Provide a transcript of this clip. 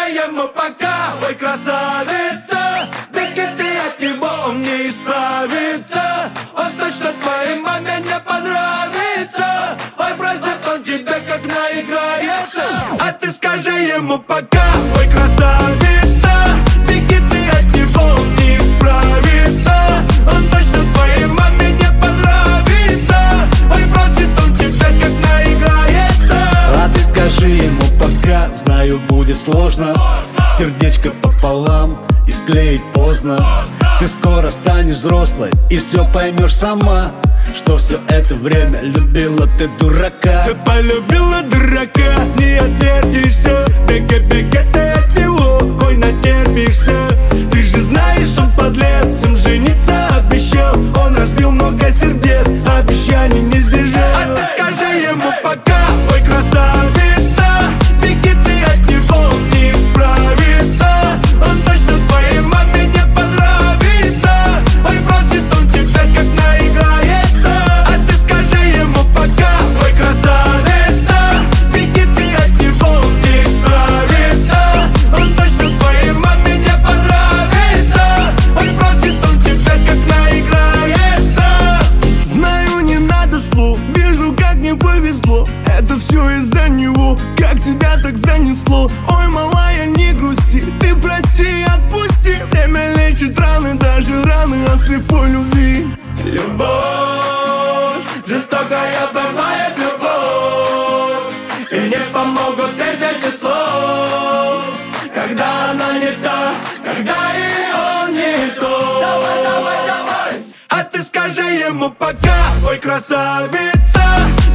ему пока, ой, красавица. Беги ты от него, он не исправится. Он точно твоей маме не понравится. Ой, бросит он тебе, как наиграется. А ты скажи ему пока, ой, красавица. Беги ты от него, он не исправится. Он точно твоей маме не понравится. Ой, бросит он тебя, как наиграется. А ты скажи ему пока, знаю, будет сложно. Сердечко пополам и склеить поздно. Ты скоро станешь взрослой и все поймешь сама, что все это время любила ты дурака. Ты полюбила дурака, не отвертишься. Беги, беги ты от него, ой, натерпишься. Ты же знаешь, он подлец, им жениться обещал. Он разбил много сердец, обещаний не сдержал. А ты скажи ему пока, ой, красавица. Беги ты от него, он не исправится. Он точно твоей маме не понравится. Ой, бросит он тебя, как наиграется. А ты скажи ему пока, ой, красавица. Беги ты от него, он не исправится. Он точно твоей маме не понравится. Ой, бросит он тебя, как наиграется. Знаю, не надо слов, вижу, как не повезло. Это все из-за него, как тебя так занесло. Ой, малая, не грусти, ты проси, отпусти. Время лечит раны, даже раны от слепой любви. Любовь, жестокая бывает любовь. И не помогут тысячи слов. Когда она не та, когда и он не тот. Давай, давай, давай. А ты скажи ему пока, ой, красавица.